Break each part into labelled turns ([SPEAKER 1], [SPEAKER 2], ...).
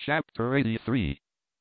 [SPEAKER 1] Chapter 83.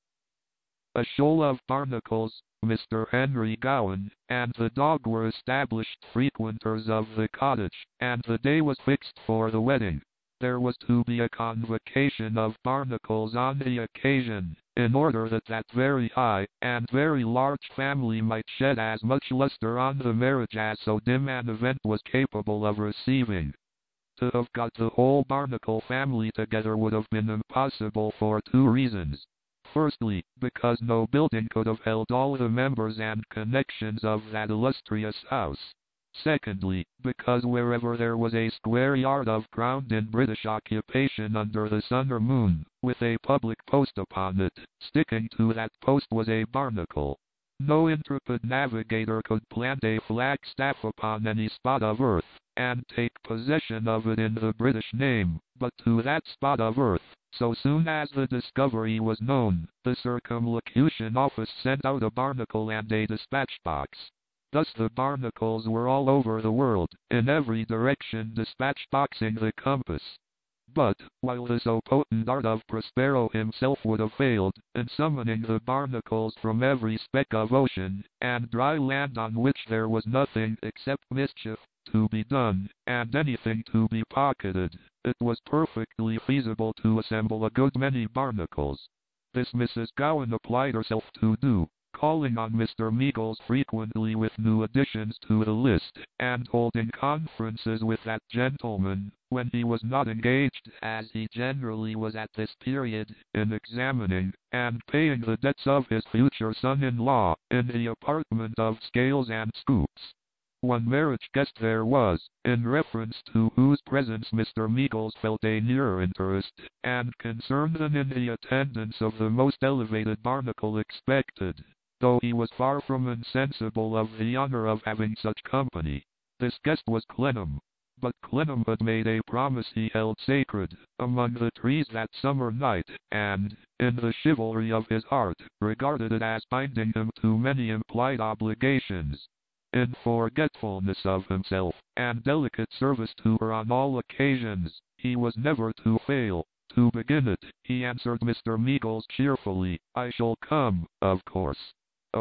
[SPEAKER 1] A shoal of barnacles, Mr. Henry Gowan, and the dog were established frequenters of the cottage, and the day was fixed for the wedding. There was to be a convocation of barnacles on the occasion, in order that that very high and very large family might shed as much lustre on the marriage as so dim an event was capable of receiving. To have got the whole Barnacle family together would have been impossible for two reasons. Firstly, because no building could have held all the members and connections of that illustrious house. Secondly, because wherever there was a square yard of ground in British occupation under the sun or moon, with a public post upon it, sticking to that post was a barnacle. No intrepid navigator could plant a flagstaff upon any spot of earth, and take possession of it in the British name, but to that spot of earth, so soon as the discovery was known, the Circumlocution Office sent out a barnacle and a dispatch box. Thus the barnacles were all over the world, in every direction dispatch boxing the compass. But, while the so potent art of Prospero himself would have failed, in summoning the barnacles from every speck of ocean, and dry land on which there was nothing except mischief to be done, and anything to be pocketed, it was perfectly feasible to assemble a good many barnacles. This Mrs. Gowan applied herself to do, calling on Mr. Meagles frequently with new additions to the list, and holding conferences with that gentleman, when he was not engaged, as he generally was at this period, in examining and paying the debts of his future son-in-law, in the apartment of Scales and Scoops. One marriage guest there was, in reference to whose presence Mr. Meagles felt a nearer interest, and concern than in the attendance of the most elevated barnacle expected, though he was far from insensible of the honor of having such company. This guest was Clennam. But Clennam had made a promise he held sacred, among the trees that summer night, and, in the chivalry of his heart, regarded it as binding him to many implied obligations. In forgetfulness of himself, and delicate service to her on all occasions, he was never to fail. To begin it, he answered Mr. Meagles cheerfully, "I shall come, of course."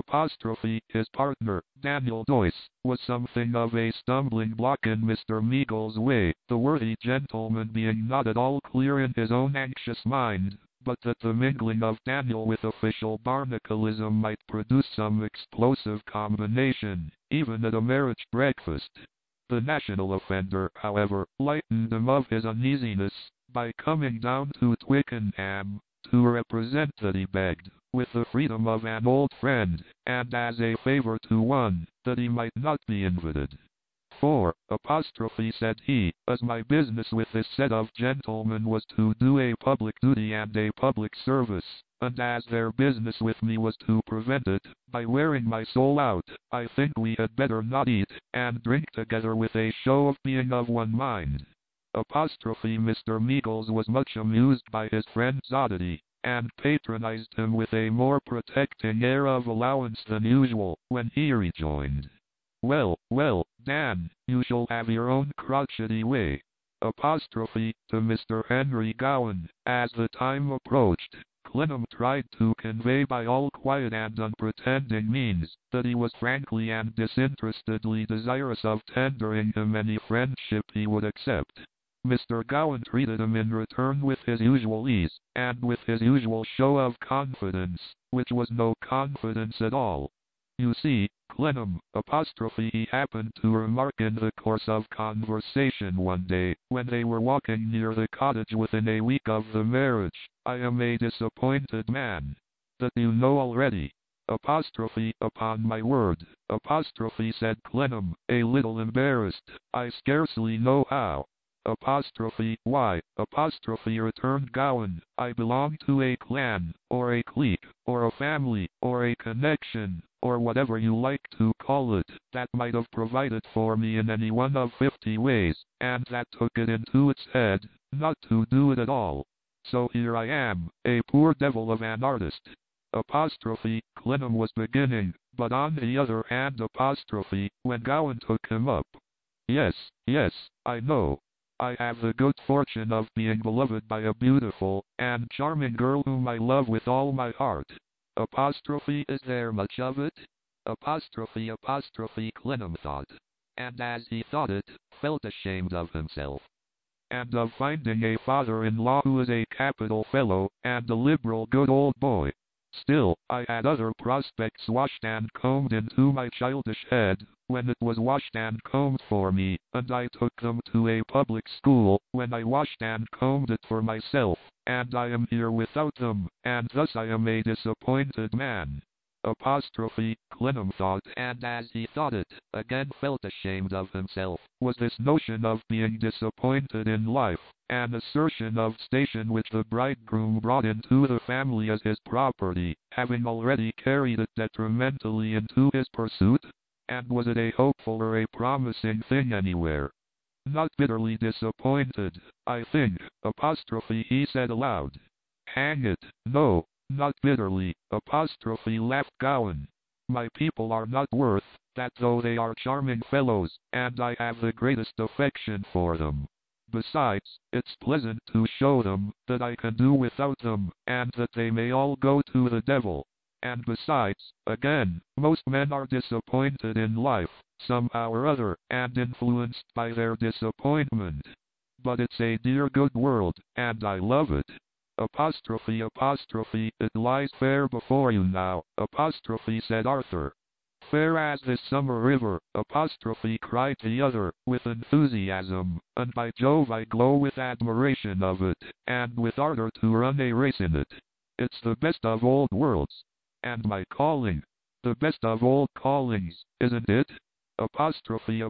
[SPEAKER 1] His partner, Daniel Doyce, was something of a stumbling block in Mr. Meagles' way, the worthy gentleman being not at all clear in his own anxious mind, but that the mingling of Daniel with official barnaclism might produce some explosive combination, even at a marriage breakfast. The national offender, however, lightened him of his uneasiness, by coming down to Twickenham, to represent that he begged, with the freedom of an old friend, and as a favor to one, that he might not be invited. "For," said he, "as my business with this set of gentlemen was to do a public duty and a public service, and as their business with me was to prevent it, by wearing my soul out, I think we had better not eat and drink together with a show of being of one mind." Mr. Meagles was much amused by his friend's oddity, and patronized him with a more protecting air of allowance than usual, when he rejoined, "Well, well, Dan, you shall have your own crotchety way." To Mr. Henry Gowan, as the time approached, Clennam tried to convey by all quiet and unpretending means, that he was frankly and disinterestedly desirous of tendering him any friendship he would accept. Mr. Gowan treated him in return with his usual ease, and with his usual show of confidence, which was no confidence at all. "You see, Clennam," he happened to remark in the course of conversation one day, when they were walking near the cottage within a week of the marriage, "I am a disappointed man." "That you know already." "Upon my word," said Clennam, a little embarrassed, "I scarcely know how." "Why," returned Gowan, "I belong to a clan, or a clique, or a family, or a connection, or whatever you like to call it, that might have provided for me in any one of 50 ways, and that took it into its head not to do it at all. So here I am, a poor devil of an artist." Clennam was beginning, but on the other hand when Gowan took him up. Yes, I know. I have the good fortune of being beloved by a beautiful and charming girl whom I love with all my heart. Apostrophe, is there much of it? Apostrophe, Clennam thought, and as he thought it, felt ashamed of himself, and of finding a father-in-law who was a capital fellow, and a liberal good old boy. Still, I had other prospects washed and combed into my childish head, when it was washed and combed for me, and I took them to a public school, when I washed and combed it for myself, and I am here without them, and thus I am a disappointed man. Apostrophe, Clennam thought, and as he thought it, again felt ashamed of himself. Was this notion of being disappointed in life an assertion of station which the bridegroom brought into the family as his property, having already carried it detrimentally into his pursuit? And was it a hopeful or a promising thing anywhere? Not bitterly disappointed, I think, apostrophe, he said aloud. Hang it, no, not bitterly, apostrophe, laughed Gowan. My people are not worth that, though they are charming fellows, and I have the greatest affection for them. Besides, it's pleasant to show them that I can do without them, and that they may all go to the devil. And besides, again, most men are disappointed in life, somehow or other, and influenced by their disappointment. But it's a dear good world, and I love it. Apostrophe, it lies fair before you now, apostrophe, said Arthur. Fair as this summer river, apostrophe, cried the other, with enthusiasm, and by Jove I glow with admiration of it, and with ardor to run a race in it. It's the best of old worlds. And my calling, the best of old callings, isn't it? Apostrophe,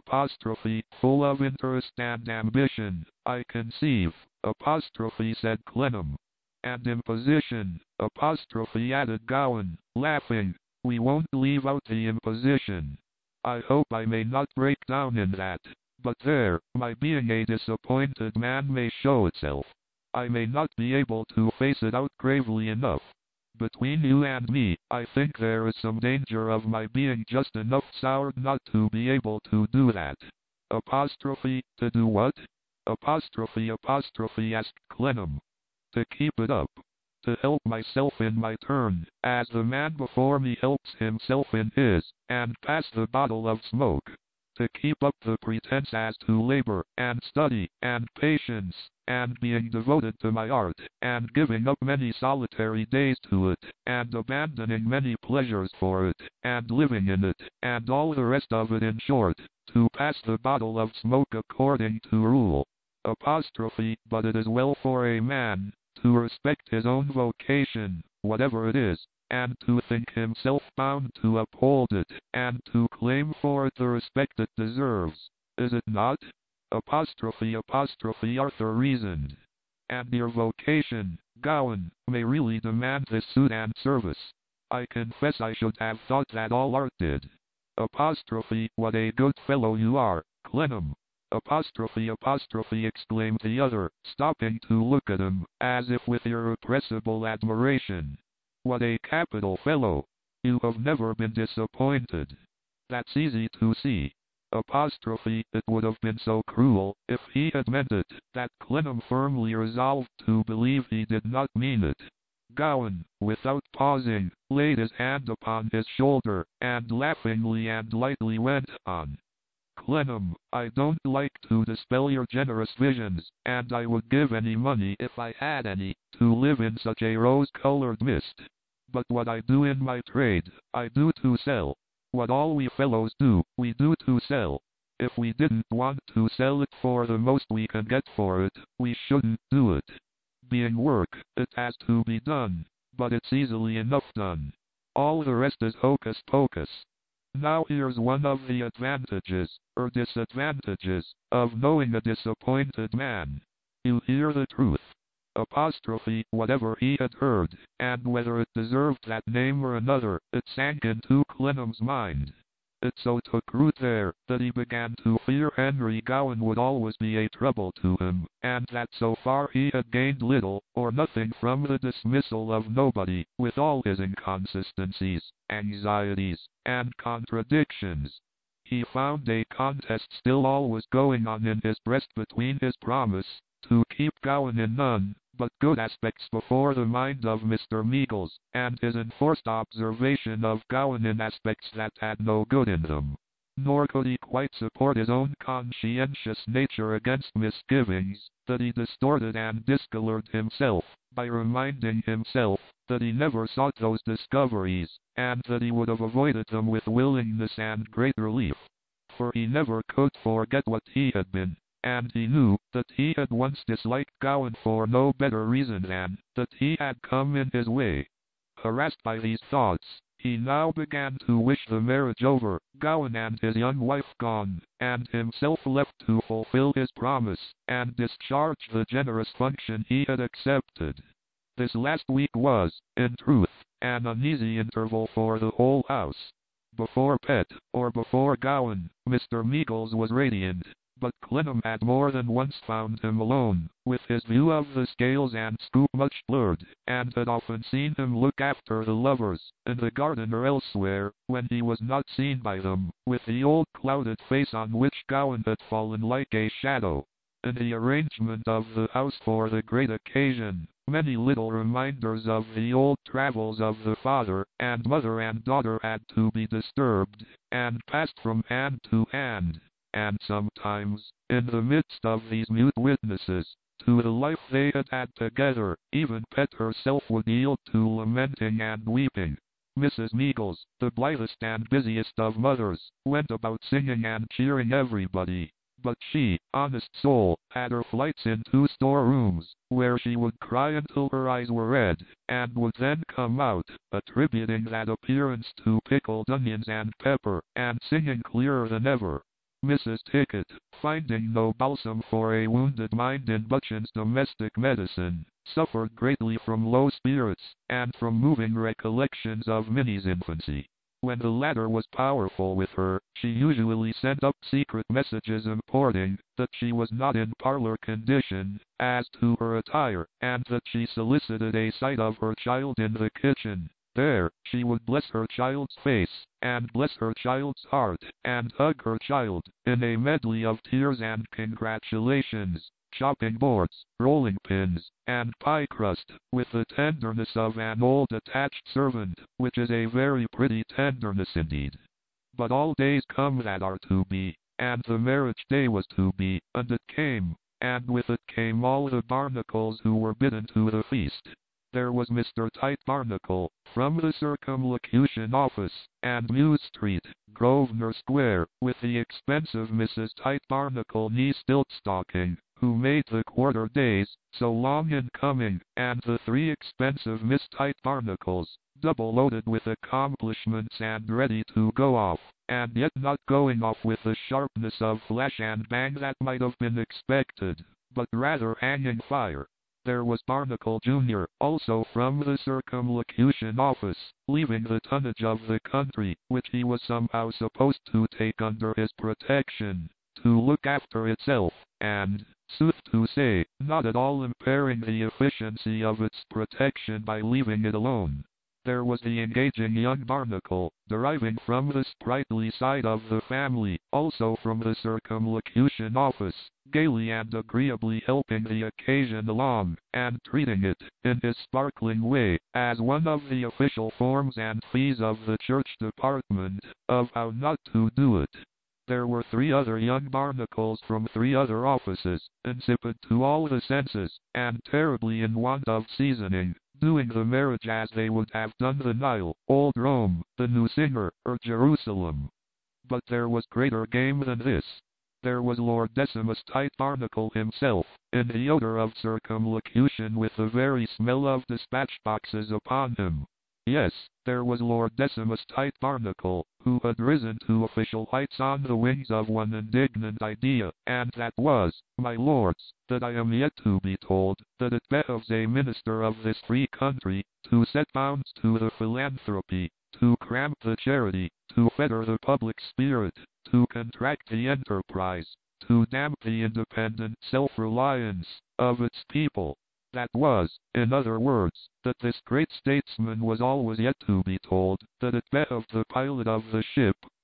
[SPEAKER 1] full of interest and ambition, I conceive, apostrophe, said Clennam. And imposition, apostrophe, added Gowan, laughing. We won't leave out the imposition. I hope I may not break down in that, but there, my being a disappointed man may show itself. I may not be able to face it out gravely enough. Between you and me, I think there is some danger of my being just enough soured not to be able to do that. Apostrophe, to do what? Apostrophe, asked Clennam. To keep it up. To help myself in my turn, as the man before me helps himself in his, and pass the bottle of smoke. To keep up the pretense as to labor, and study, and patience, and being devoted to my art, and giving up many solitary days to it, and abandoning many pleasures for it, and living in it, and all the rest of it, in short, to pass the bottle of smoke according to rule. Apostrophe, but it is well for a man to respect his own vocation, whatever it is, and to think himself bound to uphold it, and to claim for it the respect it deserves. Is it not? Apostrophe, Arthur reasoned. And your vocation, Gowan, may really demand this suit and service. I confess I should have thought that all art did. Apostrophe, what a good fellow you are, Clennam. Apostrophe, exclaimed the other, stopping to look at him, as if with irrepressible admiration. What a capital fellow! You have never been disappointed. That's easy to see. Apostrophe, it would have been so cruel, if he had meant it, that Clennam firmly resolved to believe he did not mean it. Gowan, without pausing, laid his hand upon his shoulder, and laughingly and lightly went on. Clennam, I don't like to dispel your generous visions, and I would give any money, if I had any, to live in such a rose-colored mist. But what I do in my trade, I do to sell. What all we fellows do, we do to sell. If we didn't want to sell it for the most we can get for it, we shouldn't do it. Being work, it has to be done, but it's easily enough done. All the rest is hocus pocus. Now here's one of the advantages, or disadvantages, of knowing a disappointed man. You hear the truth. Apostrophe, whatever he had heard, and whether it deserved that name or another, it sank into Clennam's mind. It so took root there, that he began to fear Henry Gowan would always be a trouble to him, and that so far he had gained little, or nothing from the dismissal of nobody, with all his inconsistencies, anxieties, and contradictions. he found a contest still always going on in his breast between his promise to keep Gawain in none but good aspects before the mind of Mr. Meagles, and his enforced observation of Gawain in aspects that had no good in them. Nor could he quite support his own conscientious nature against misgivings that he distorted and discolored himself, by reminding himself that he never sought those discoveries, and that he would have avoided them with willingness and great relief. For he never could forget what he had been, and he knew that he had once disliked Gawain for no better reason than that he had come in his way. Harassed by these thoughts, he now began to wish the marriage over, Gawain and his young wife gone, and himself left to fulfill his promise, and discharge the generous function he had accepted. This last week was, in truth, an uneasy interval for the whole house. Before Pet, or before Gawain, Mr. Meagles was radiant, but Clennam had more than once found him alone, with his view of the scales and scoop much blurred, and had often seen him look after the lovers, in the garden or elsewhere, when he was not seen by them, with the old clouded face on which Gawain had fallen like a shadow. In the arrangement of the house for the great occasion, many little reminders of the old travels of the father and mother and daughter had to be disturbed, and passed from hand to hand. And sometimes, in the midst of these mute witnesses to the life they had had together, even Pet herself would yield to lamenting and weeping. Mrs. Meagles, the blithest and busiest of mothers, went about singing and cheering everybody. But she, honest soul, had her flights into storerooms, where she would cry until her eyes were red, and would then come out, attributing that appearance to pickled onions and pepper, and singing clearer than ever. Mrs. Tickett, finding no balsam for a wounded mind in Butchin's domestic medicine, suffered greatly from low spirits, and from moving recollections of Minnie's infancy. When the latter was powerful with her, she usually sent up secret messages importing that she was not in parlor condition as to her attire, and that she solicited a sight of her child in the kitchen. There, she would bless her child's face, and bless her child's heart, and hug her child, in a medley of tears and congratulations, chopping boards, rolling pins, and pie crust, with the tenderness of an old attached servant, which is a very pretty tenderness indeed. But all days come that are to be, and the marriage day was to be, and it came, and with it came all the Barnacles who were bidden to the feast. There was Mr. Tite Barnacle, from the Circumlocution Office, and Mews Street, Grosvenor Square, with the expensive Mrs. Tite Barnacle knee-stilt-stocking, who made the quarter days so long in coming, and the three expensive Miss Tite Barnacles, double-loaded with accomplishments and ready to go off, and yet not going off with the sharpness of flash and bang that might have been expected, but rather hanging fire. There was Barnacle Jr., also from the Circumlocution Office, leaving the tonnage of the country, which he was somehow supposed to take under his protection, to look after itself, and, sooth to say, not at all impairing the efficiency of its protection by leaving it alone. There was the engaging young Barnacle, deriving from the sprightly side of the family, also from the Circumlocution Office, gaily and agreeably helping the occasion along, and treating it, in his sparkling way, as one of the official forms and fees of the church department, of how not to do it. There were three other young Barnacles from three other offices, insipid to all the senses, and terribly in want of seasoning, doing the marriage as they would have done the Nile, Old Rome, the New Singer, or Jerusalem. But there was greater game than this. There was Lord Decimus Tite Barnacle himself, in the odor of circumlocution, with the very smell of dispatch boxes upon him. Yes, there was Lord Decimus Tite Barnacle, who had risen to official heights on the wings of one indignant idea, and that was, my lords, that I am yet to be told that it behoves a minister of this free country to set bounds to the philanthropy, to cramp the charity, to fetter the public spirit, to contract the enterprise, to damp the independent self-reliance of its people. That was, in other words, that this great statesman was always yet to be told that it behoved the pilot of the ship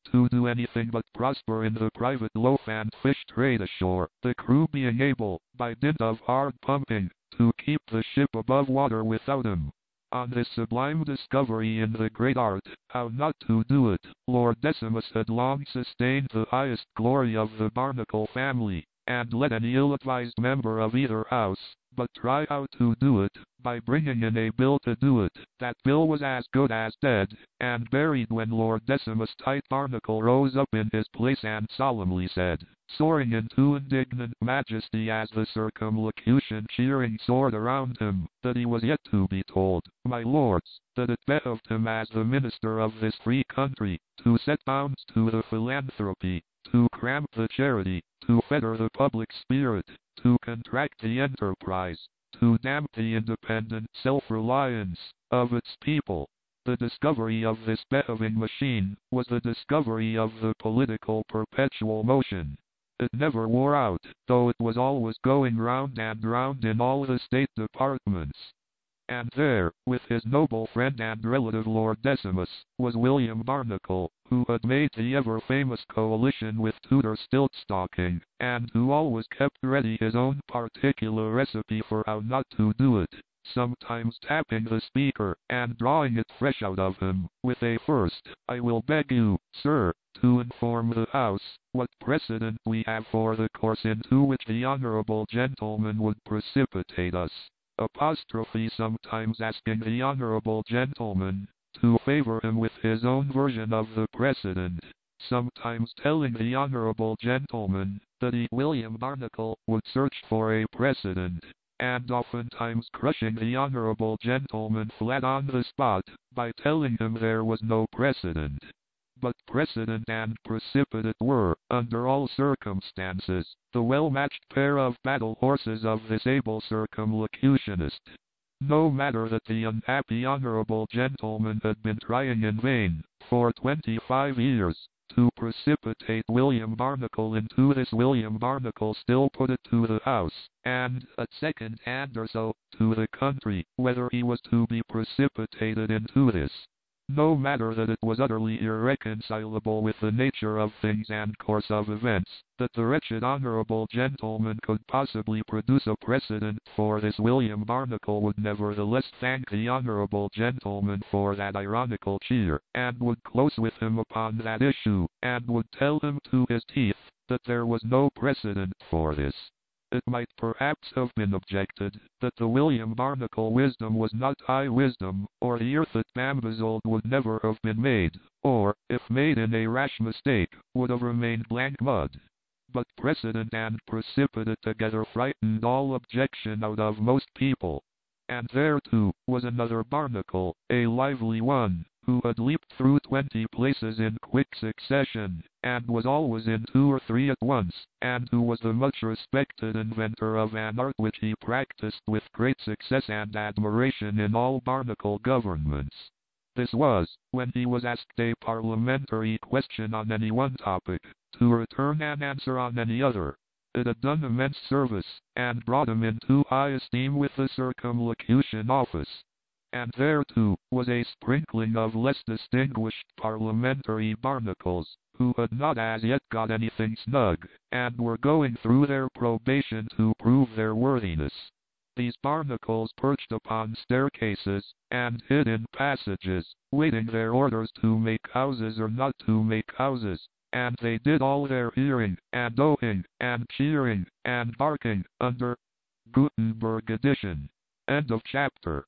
[SPEAKER 1] to do anything but prosper in the private loaf and fish trade ashore, the crew being able, by dint of hard pumping, to keep the ship above water without him. On this sublime discovery in the great art, how not to do it, Lord Decimus had long sustained the highest glory of the Barnacle family, and let any ill-advised member of either house but try how to do it, by bringing in a bill to do it. That bill was as good as dead, and buried when Lord Decimus Tite Barnacle rose up in his place and solemnly said, soaring into indignant majesty as the circumlocution cheering soared around him, that he was yet to be told, my lords, that it behoved him as the minister of this free country, to set bounds to the philanthropy, to cramp the charity, to fetter the public spirit, to contract the enterprise, to damp the independent self-reliance of its people. The discovery of this behoving machine was the discovery of the political perpetual motion. It never wore out, though it was always going round and round in all the state departments. And there, with his noble friend and relative Lord Decimus, was William Barnacle, who had made the ever-famous coalition with Tudor Stiltstocking, and who always kept ready his own particular recipe for how not to do it, sometimes tapping the speaker, and drawing it fresh out of him, with a first, I will beg you, sir, to inform the House, what precedent we have for the course into which the honourable gentleman would precipitate us. Apostrophe sometimes asking the honourable gentleman to favour him with his own version of the precedent, sometimes telling the honourable gentleman that he, William Barnacle, would search for a precedent, and oftentimes crushing the honourable gentleman flat on the spot by telling him there was no precedent. But precedent and precipitate were, under all circumstances, the well-matched pair of battle horses of this able circumlocutionist. No matter that the unhappy honourable gentleman had been trying in vain, for 25 years, to precipitate William Barnacle into this, William Barnacle still put it to the House, and, at second hand or so, to the country, whether he was to be precipitated into this. No matter that it was utterly irreconcilable with the nature of things and course of events, that the wretched honourable gentleman could possibly produce a precedent for this, William Barnacle would nevertheless thank the honourable gentleman for that ironical cheer, and would close with him upon that issue, and would tell him to his teeth that there was no precedent for this. It might perhaps have been objected that the William Barnacle wisdom was not high wisdom, or the earth it bamboozled would never have been made, or, if made in a rash mistake, would have remained blank mud. But precedent and precipitate together frightened all objection out of most people. And there, too, was another Barnacle, a lively one, who had leaped through 20 places in quick succession, and was always in 2 or 3 at once, and who was the much respected inventor of an art which he practiced with great success and admiration in all Barnacle governments. This was, when he was asked a parliamentary question on any one topic, to return an answer on any other. It had done immense service, and brought him into high esteem with the Circumlocution Office. And there, too, was a sprinkling of less distinguished parliamentary Barnacles, who had not as yet got anything snug, and were going through their probation to prove their worthiness. These Barnacles perched upon staircases, and hid in passages, waiting their orders to make houses or not to make houses, and they did all their hearing, and ohing, and cheering, and barking, under Gutenberg edition. End of chapter.